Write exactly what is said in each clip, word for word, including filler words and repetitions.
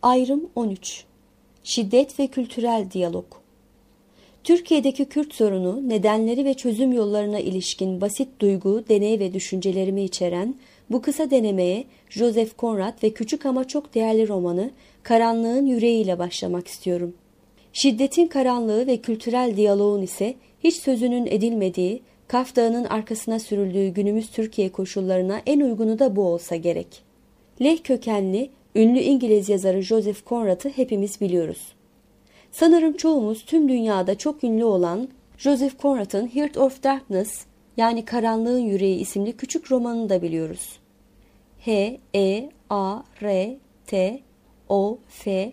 Ayrım on üç. Şiddet ve kültürel diyalog. Türkiye'deki Kürt sorunu, nedenleri ve çözüm yollarına ilişkin basit duygu, deney ve düşüncelerimi içeren bu kısa denemeye Joseph Conrad ve küçük ama çok değerli romanı Karanlığın Yüreğiyle başlamak istiyorum. Şiddetin karanlığı ve kültürel diyaloğun ise hiç sözünün edilmediği, Kaf Dağı'nın arkasına sürüldüğü günümüz Türkiye koşullarına en uygunu da bu olsa gerek. Leh kökenli, ünlü İngiliz yazarı Joseph Conrad'ı hepimiz biliyoruz. Sanırım çoğumuz tüm dünyada çok ünlü olan Joseph Conrad'ın Heart of Darkness yani Karanlığın Yüreği isimli küçük romanını da biliyoruz. H E A R T O F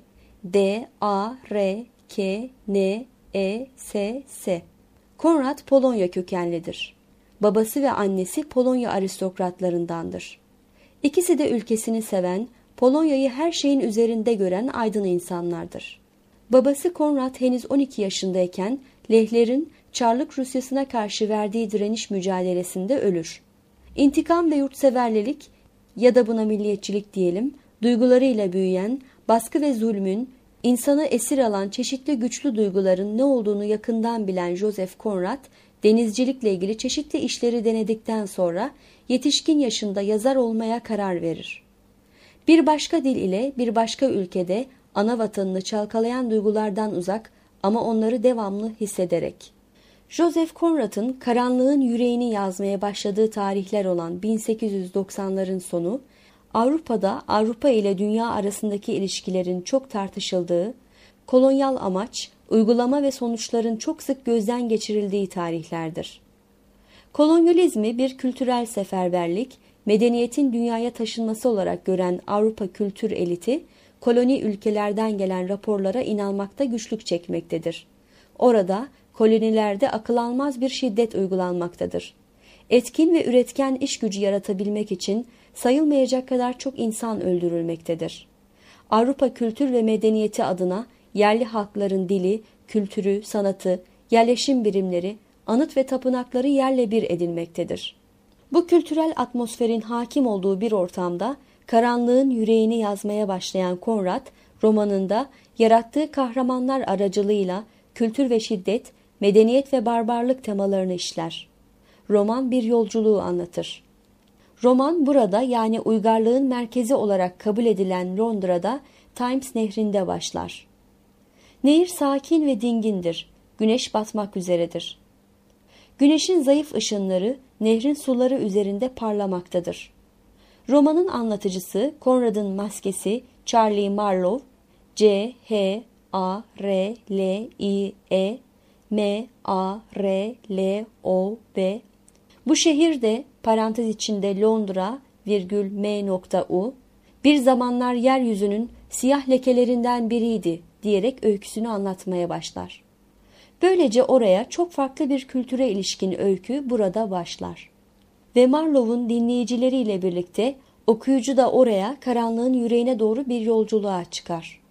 D A R K N E S S. Conrad Polonya kökenlidir. Babası ve annesi Polonya aristokratlarındandır. İkisi de ülkesini seven, Polonya'yı her şeyin üzerinde gören aydın insanlardır. Babası Conrad henüz on iki yaşındayken Lehlerin Çarlık Rusyası'na karşı verdiği direniş mücadelesinde ölür. İntikam ve yurtseverlik ya da buna milliyetçilik diyelim, duygularıyla büyüyen, baskı ve zulmün, insanı esir alan çeşitli güçlü duyguların ne olduğunu yakından bilen Joseph Conrad, denizcilikle ilgili çeşitli işleri denedikten sonra yetişkin yaşında yazar olmaya karar verir. Bir başka dil ile bir başka ülkede ana vatanını çalkalayan duygulardan uzak ama onları devamlı hissederek. Joseph Conrad'ın Karanlığın Yüreğini yazmaya başladığı tarihler olan bin sekiz yüz doksanların sonu, Avrupa'da Avrupa ile dünya arasındaki ilişkilerin çok tartışıldığı, kolonyal amaç, uygulama ve sonuçların çok sık gözden geçirildiği tarihlerdir. Kolonyalizmi bir kültürel seferberlik, medeniyetin dünyaya taşınması olarak gören Avrupa kültür eliti, koloni ülkelerden gelen raporlara inanmakta güçlük çekmektedir. Orada kolonilerde akıl almaz bir şiddet uygulanmaktadır. Etkin ve üretken iş gücü yaratabilmek için sayılmayacak kadar çok insan öldürülmektedir. Avrupa kültür ve medeniyeti adına yerli halkların dili, kültürü, sanatı, yerleşim birimleri, anıt ve tapınakları yerle bir edilmektedir. Bu kültürel atmosferin hakim olduğu bir ortamda Karanlığın Yüreğini yazmaya başlayan Conrad, romanında yarattığı kahramanlar aracılığıyla kültür ve şiddet, medeniyet ve barbarlık temalarını işler. Roman bir yolculuğu anlatır. Roman burada yani uygarlığın merkezi olarak kabul edilen Londra'da Thames Nehri'nde başlar. Nehir sakin ve dingindir. Güneş batmak üzeredir. Güneşin zayıf ışınları nehrin suları üzerinde parlamaktadır. Romanın anlatıcısı Conrad'ın maskesi Charlie Marlowe, C H A R L I E M A R L O W. Bu şehirde parantez içinde Londra virgül M nokta U bir zamanlar yeryüzünün siyah lekelerinden biriydi diyerek öyküsünü anlatmaya başlar. Böylece oraya çok farklı bir kültüre ilişkin öykü burada başlar. Ve Marlowe'un dinleyicileriyle birlikte okuyucu da oraya karanlığın yüreğine doğru bir yolculuğa çıkar.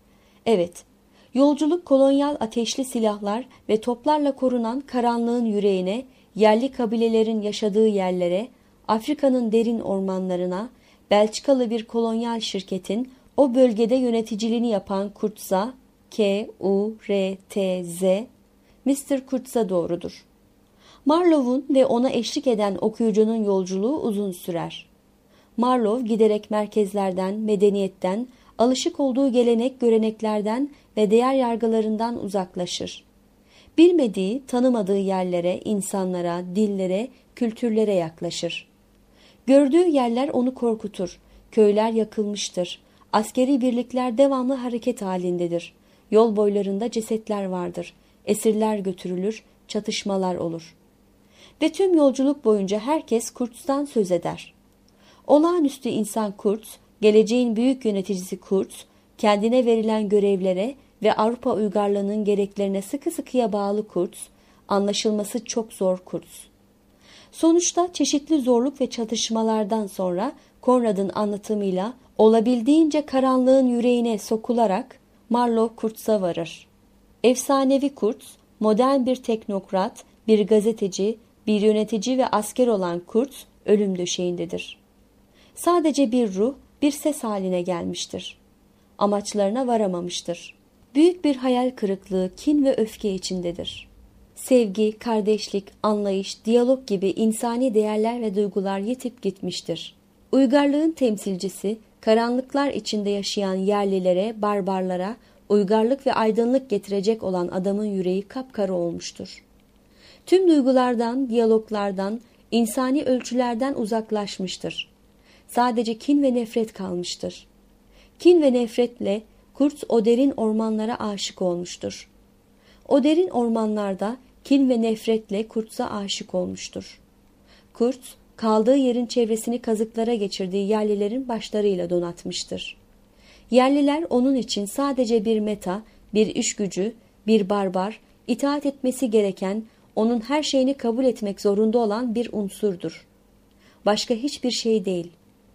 Evet, yolculuk kolonyal ateşli silahlar ve toplarla korunan karanlığın yüreğine, yerli kabilelerin yaşadığı yerlere, Afrika'nın derin ormanlarına, Belçikalı bir kolonyal şirketin o bölgede yöneticiliğini yapan Kurtz'a, K U R T Z, mister Kurtz'a doğrudur. Marlowe'un ve ona eşlik eden okuyucunun yolculuğu uzun sürer. Marlowe giderek merkezlerden, medeniyetten, alışık olduğu gelenek göreneklerden ve değer yargılarından uzaklaşır. Bilmediği, tanımadığı yerlere, insanlara, dillere, kültürlere yaklaşır. Gördüğü yerler onu korkutur. Köyler yakılmıştır. Askeri birlikler devamlı hareket halindedir. Yol boylarında cesetler vardır. Esirler götürülür, çatışmalar olur. Ve tüm yolculuk boyunca herkes Kurtz'tan söz eder. Olağanüstü insan Kurtz, geleceğin büyük yöneticisi Kurtz, kendine verilen görevlere ve Avrupa uygarlığının gereklerine sıkı sıkıya bağlı Kurtz, anlaşılması çok zor Kurtz. Sonuçta çeşitli zorluk ve çatışmalardan sonra Conrad'ın anlatımıyla olabildiğince karanlığın yüreğine sokularak Marlowe Kurtz'a varır. Efsanevi Kurtz, modern bir teknokrat, bir gazeteci, bir yönetici ve asker olan Kurtz ölüm döşeğindedir. Sadece bir ruh, bir ses haline gelmiştir. amaçlarına varamamıştır. Büyük bir hayal kırıklığı, kin ve öfke içindedir. Sevgi, kardeşlik, anlayış, diyalog gibi insani değerler ve duygular yitip gitmiştir. Uygarlığın temsilcisi, karanlıklar içinde yaşayan yerlilere, barbarlara, uygarlık ve aydınlık getirecek olan adamın yüreği kapkara olmuştur. Tüm duygulardan, diyaloglardan, insani ölçülerden uzaklaşmıştır. Sadece kin ve nefret kalmıştır. Kin ve nefretle Kurtz o derin ormanlara aşık olmuştur. O derin ormanlarda kin ve nefretle Kurtz'a aşık olmuştur. Kurtz, kaldığı yerin çevresini kazıklara geçirdiği yerlilerin başlarıyla donatmıştır. Yerliler onun için sadece bir meta, bir işgücü, bir barbar, itaat etmesi gereken, onun her şeyini kabul etmek zorunda olan bir unsurdur. Başka hiçbir şey değil.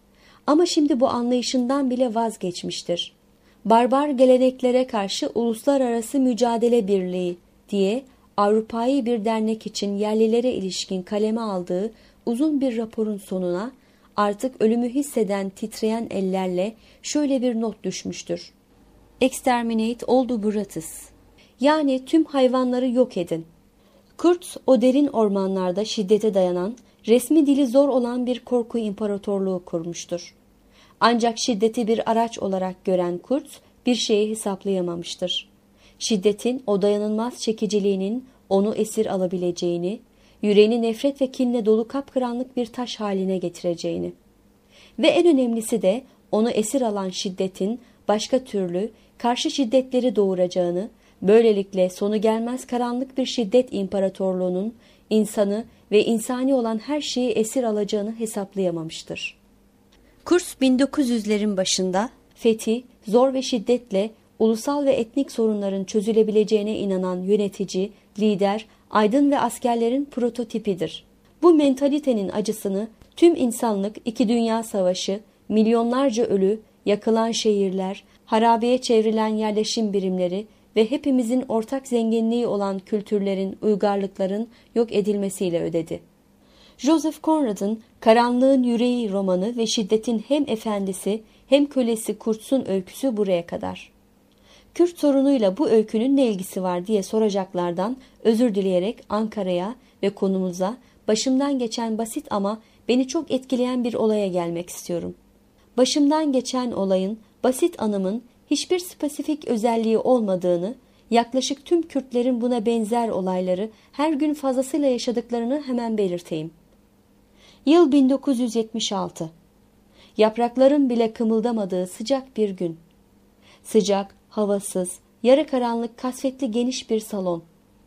Ama şimdi bu anlayışından bile vazgeçmiştir. Barbar geleneklere karşı uluslararası mücadele birliği diye Avrupa'yı bir dernek için yerlilere ilişkin kaleme aldığı uzun bir raporun sonuna artık ölümü hisseden titreyen ellerle şöyle bir not düşmüştür. Exterminate all the Bratis. Yani tüm hayvanları yok edin. Kurtz o derin ormanlarda şiddete dayanan, resmi dili zor olan bir korku imparatorluğu kurmuştur. Ancak şiddeti bir araç olarak gören Kurtz bir şeyi hesaplayamamıştır. Şiddetin o dayanılmaz çekiciliğinin onu esir alabileceğini, yüreğini nefret ve kinle dolu kapkaranlık bir taş haline getireceğini ve en önemlisi de onu esir alan şiddetin başka türlü karşı şiddetleri doğuracağını, böylelikle sonu gelmez karanlık bir şiddet imparatorluğunun insanı ve insani olan her şeyi esir alacağını hesaplayamamıştır. Kurtz bin dokuz yüzlerin başında fethi, zor ve şiddetle ulusal ve etnik sorunların çözülebileceğine inanan yönetici, lider, aydın ve askerlerin prototipidir. Bu mentalitenin acısını tüm insanlık iki dünya savaşı, milyonlarca ölü, yakılan şehirler, harabeye çevrilen yerleşim birimleri ve hepimizin ortak zenginliği olan kültürlerin, uygarlıkların yok edilmesiyle ödedi. Joseph Conrad'ın Karanlığın Yüreği romanı ve şiddetin hem efendisi hem kölesi Kurtz'un öyküsü buraya kadar. Kürt sorunuyla bu öykünün ne ilgisi var diye soracaklardan özür dileyerek Ankara'ya ve konumuza başımdan geçen basit ama beni çok etkileyen bir olaya gelmek istiyorum. Başımdan geçen olayın, basit anımın hiçbir spesifik özelliği olmadığını, yaklaşık tüm Kürtlerin buna benzer olayları her gün fazlasıyla yaşadıklarını hemen belirteyim. Yıl bin dokuz yüz yetmiş altı. Yaprakların bile kımıldamadığı sıcak bir gün. Sıcak, havasız, yarı karanlık, kasvetli geniş bir salon.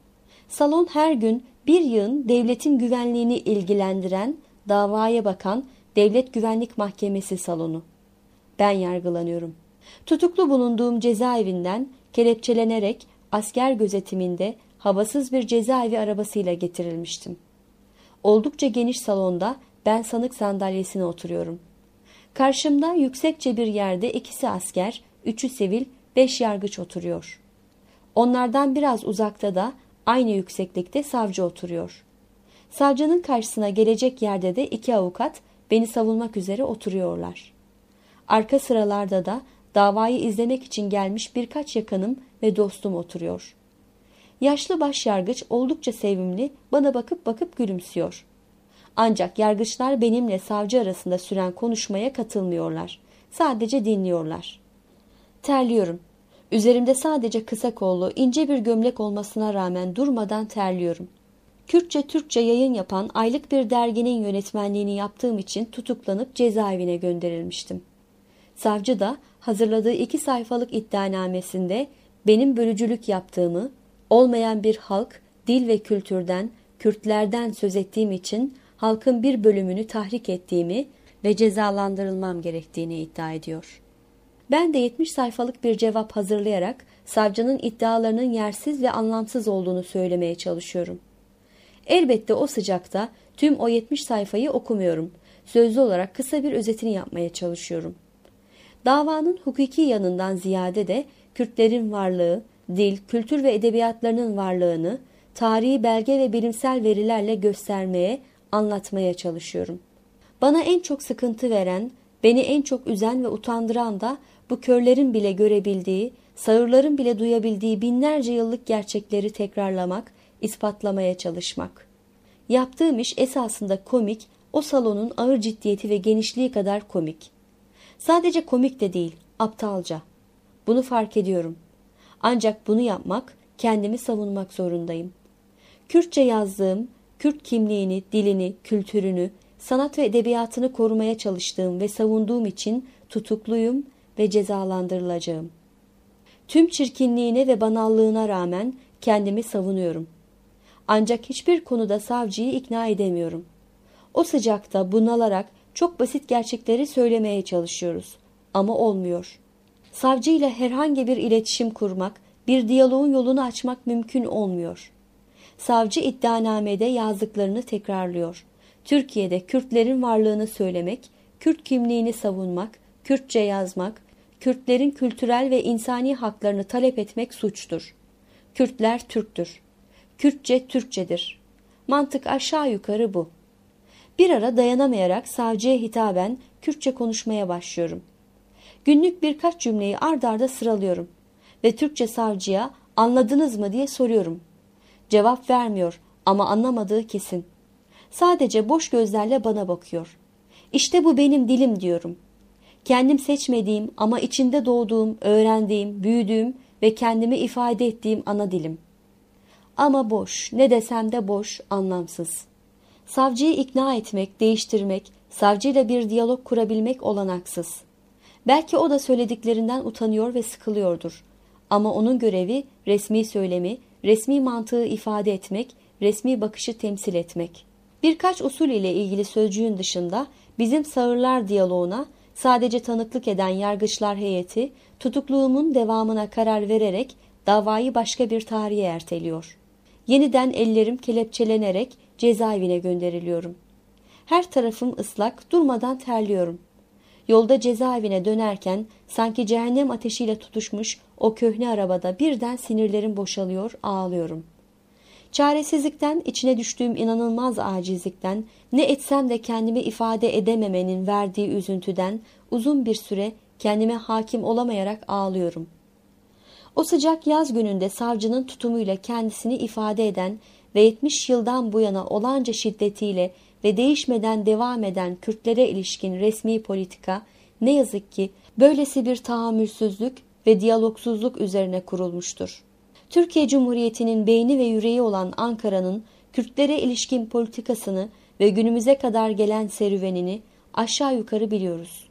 Salon her gün bir yığın devletin güvenliğini ilgilendiren, davaya bakan Devlet Güvenlik Mahkemesi salonu. Ben yargılanıyorum. Tutuklu bulunduğum cezaevinden kelepçelenerek asker gözetiminde havasız bir cezaevi arabasıyla getirilmiştim. Oldukça geniş salonda ben sanık sandalyesine oturuyorum. Karşımda yüksekçe bir yerde ikisi asker, üçü sivil, beş yargıç oturuyor. Onlardan biraz uzakta da aynı yükseklikte savcı oturuyor. Savcının karşısına gelecek yerde de iki avukat beni savunmak üzere oturuyorlar. Arka sıralarda da davayı izlemek için gelmiş birkaç yakınım ve dostum oturuyor. Yaşlı başyargıç oldukça sevimli, bana bakıp bakıp gülümsüyor. Ancak yargıçlar benimle savcı arasında süren konuşmaya katılmıyorlar. Sadece dinliyorlar. Terliyorum. Üzerimde sadece kısa kollu, ince bir gömlek olmasına rağmen durmadan terliyorum. Kürtçe Türkçe yayın yapan aylık bir derginin yönetmenliğini yaptığım için tutuklanıp cezaevine gönderilmiştim. Savcı da hazırladığı iki sayfalık iddianamesinde benim bölücülük yaptığımı, olmayan bir halk, dil ve kültürden, Kürtlerden söz ettiğim için halkın bir bölümünü tahrik ettiğimi ve cezalandırılmam gerektiğini iddia ediyor. Ben de yetmiş sayfalık bir cevap hazırlayarak savcının iddialarının yersiz ve anlamsız olduğunu söylemeye çalışıyorum. Elbette o sıcakta tüm o yetmiş sayfayı okumuyorum. Sözlü olarak kısa bir özetini yapmaya çalışıyorum. Davanın hukuki yanından ziyade de Kürtlerin varlığı, dil, kültür ve edebiyatlarının varlığını tarihi belge ve bilimsel verilerle göstermeye, anlatmaya çalışıyorum. Bana en çok sıkıntı veren, beni en çok üzen ve utandıran da bu körlerin bile görebildiği, sağırların bile duyabildiği binlerce yıllık gerçekleri tekrarlamak, ispatlamaya çalışmak. Yaptığım iş esasında komik, o salonun ağır ciddiyeti ve genişliği kadar komik. Sadece komik de değil, aptalca. Bunu fark ediyorum. Ancak bunu yapmak, kendimi savunmak zorundayım. Kürtçe yazdığım, Kürt kimliğini, dilini, kültürünü, sanat ve edebiyatını korumaya çalıştığım ve savunduğum için tutukluyum ve cezalandırılacağım. Tüm çirkinliğine ve banallığına rağmen kendimi savunuyorum. Ancak hiçbir konuda savcıyı ikna edemiyorum. O sıcakta bunalarak çok basit gerçekleri söylemeye çalışıyoruz. Ama olmuyor. Savcıyla herhangi bir iletişim kurmak, bir diyaloğun yolunu açmak mümkün olmuyor. Savcı iddianamede yazdıklarını tekrarlıyor. Türkiye'de Kürtlerin varlığını söylemek, Kürt kimliğini savunmak, Kürtçe yazmak, Kürtlerin kültürel ve insani haklarını talep etmek suçtur. Kürtler Türktür. Kürtçe Türkçedir. Mantık aşağı yukarı bu. Bir ara dayanamayarak savcıya hitaben Kürtçe konuşmaya başlıyorum. Günlük birkaç cümleyi ard arda sıralıyorum ve Türkçe savcıya anladınız mı diye soruyorum. Cevap vermiyor ama anlamadığı kesin. Sadece boş gözlerle bana bakıyor. İşte bu benim dilim diyorum. Kendim seçmediğim ama içinde doğduğum, öğrendiğim, büyüdüğüm ve kendimi ifade ettiğim ana dilim. Ama boş, ne desem de boş, anlamsız. Savcıyı ikna etmek, değiştirmek, savcıyla bir diyalog kurabilmek olanaksız. Belki o da söylediklerinden utanıyor ve sıkılıyordur. Ama onun görevi resmi söylemi, resmi mantığı ifade etmek, resmi bakışı temsil etmek. Birkaç usul ile ilgili sözcüğün dışında bizim sağırlar diyaloğuna sadece tanıklık eden yargıçlar heyeti tutukluğumun devamına karar vererek davayı başka bir tarihe erteliyor. Yeniden ellerim kelepçelenerek cezaevine gönderiliyorum. Her tarafım ıslak, durmadan terliyorum. Yolda cezaevine dönerken sanki cehennem ateşiyle tutuşmuş o köhne arabada birden sinirlerim boşalıyor, ağlıyorum. Çaresizlikten, içine düştüğüm inanılmaz acizlikten, ne etsem de kendimi ifade edememenin verdiği üzüntüden uzun bir süre kendime hakim olamayarak ağlıyorum. O sıcak yaz gününde savcının tutumuyla kendisini ifade eden ve yetmiş yıldan bu yana olanca şiddetiyle ve değişmeden devam eden Kürtlere ilişkin resmi politika ne yazık ki böylesi bir tahammülsüzlük ve diyalogsuzluk üzerine kurulmuştur. Türkiye Cumhuriyeti'nin beyni ve yüreği olan Ankara'nın Kürtlere ilişkin politikasını ve günümüze kadar gelen serüvenini aşağı yukarı biliyoruz.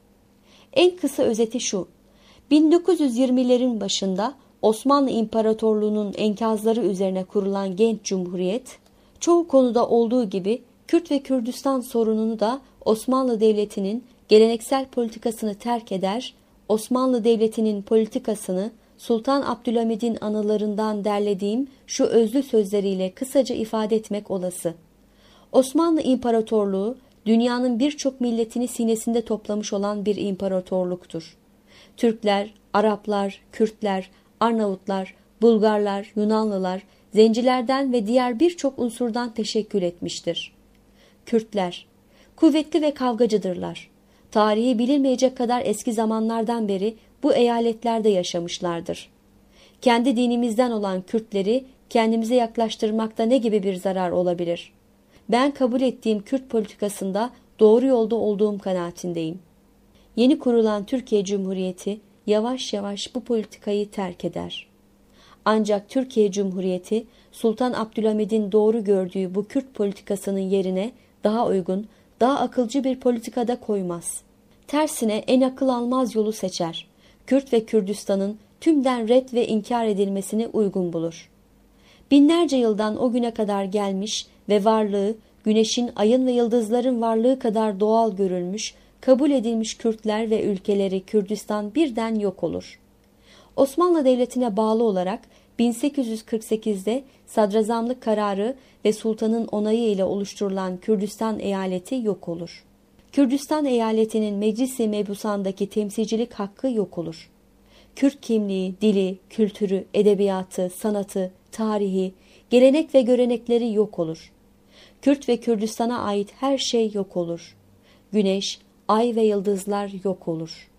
En kısa özeti şu: bin dokuz yüz yirmilerin başında Osmanlı İmparatorluğu'nun enkazları üzerine kurulan genç cumhuriyet, çoğu konuda olduğu gibi Kürt ve Kürdistan sorununu da Osmanlı Devleti'nin geleneksel politikasını terk eder, Osmanlı Devleti'nin politikasını Sultan Abdülhamid'in anılarından derlediğim şu özlü sözleriyle kısaca ifade etmek olası. Osmanlı İmparatorluğu, dünyanın birçok milletini sinesinde toplamış olan bir imparatorluktur. Türkler, Araplar, Kürtler, Arnavutlar, Bulgarlar, Yunanlılar, Zencilerden ve diğer birçok unsurdan teşekkül etmiştir. Kürtler, kuvvetli ve kavgacıdırlar. Tarihi bilinmeyecek kadar eski zamanlardan beri bu eyaletlerde yaşamışlardır. Kendi dinimizden olan Kürtleri kendimize yaklaştırmakta ne gibi bir zarar olabilir? Ben kabul ettiğim Kürt politikasında doğru yolda olduğum kanaatindeyim. Yeni kurulan Türkiye Cumhuriyeti yavaş yavaş bu politikayı terk eder. Ancak Türkiye Cumhuriyeti Sultan Abdülhamid'in doğru gördüğü bu Kürt politikasının yerine daha uygun, daha akılcı bir politikada koymaz. Tersine en akıl almaz yolu seçer. Kürt ve Kürdistan'ın tümden ret ve inkar edilmesini uygun bulur. Binlerce yıldan o güne kadar gelmiş ve varlığı, güneşin, ayın ve yıldızların varlığı kadar doğal görülmüş, kabul edilmiş Kürtler ve ülkeleri Kürdistan birden yok olur. Osmanlı Devleti'ne bağlı olarak bin sekiz yüz kırk sekizde sadrazamlık kararı ve sultanın onayı ile oluşturulan Kürdistan eyaleti yok olur. Kürdistan eyaletinin Meclis-i Mebusan'daki temsilcilik hakkı yok olur. Kürt kimliği, dili, kültürü, edebiyatı, sanatı, tarihi, gelenek ve görenekleri yok olur. Kürt ve Kürdistan'a ait her şey yok olur. Güneş, ay ve yıldızlar yok olur.